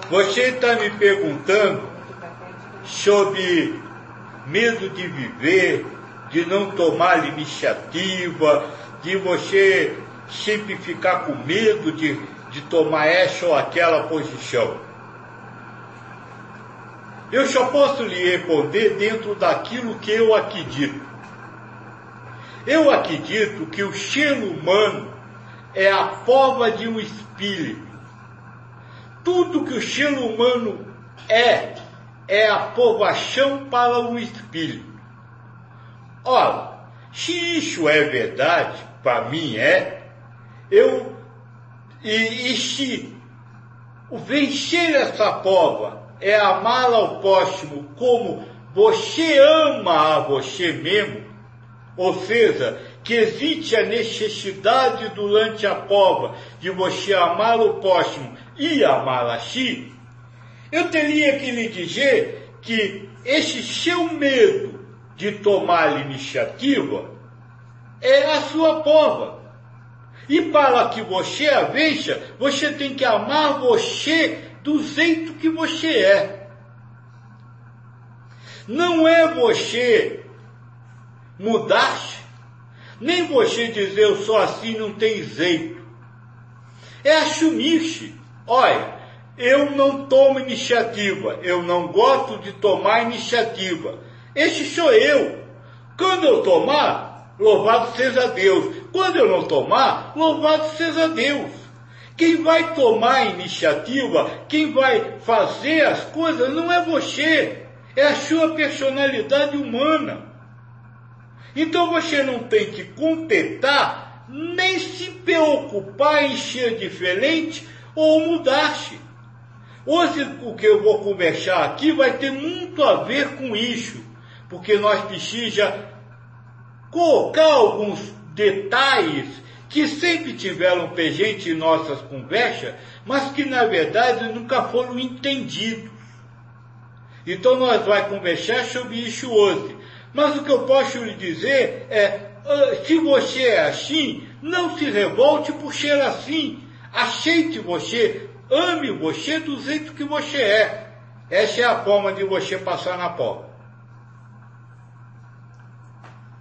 Você está me perguntando sobre medo de viver, de não tomar iniciativa, de você sempre ficar com medo de tomar essa ou aquela posição. Eu só posso lhe responder dentro daquilo que eu acredito. Eu acredito que o ser humano é a prova de um espírito. Tudo que o ser humano é a provação para um espírito. Ora, se isso é verdade, para mim se vencer essa prova é amar ao próximo como você ama a você mesmo, ou seja, que existe a necessidade durante a prova de você amar o próximo e amar a si, eu teria que lhe dizer que esse seu medo de tomar iniciativa é a sua prova. E para que você a vença, você tem que amar você do jeito que você é. Não é você mudar-se, nem você dizer eu sou assim, não tem jeito. É assumir-se. Olha, eu não tomo iniciativa, eu não gosto de tomar iniciativa. Esse sou eu. Quando eu tomar, louvado seja Deus. Quando eu não tomar, louvado seja Deus. Quem vai tomar a iniciativa, quem vai fazer as coisas não é você, é a sua personalidade humana. Então você não tem que contentar, nem se preocupar em ser diferente ou mudar-se. Hoje o que eu vou conversar aqui vai ter muito a ver com isso, porque nós precisamos colocar alguns detalhes que sempre tiveram presente em nossas conversas, mas que na verdade nunca foram entendidos. Então nós vamos conversar sobre isso hoje. Mas o que eu posso lhe dizer é, se você é assim, não se revolte por ser assim. Aceite você, ame você do jeito que você é. Essa é a forma de você passar na prova.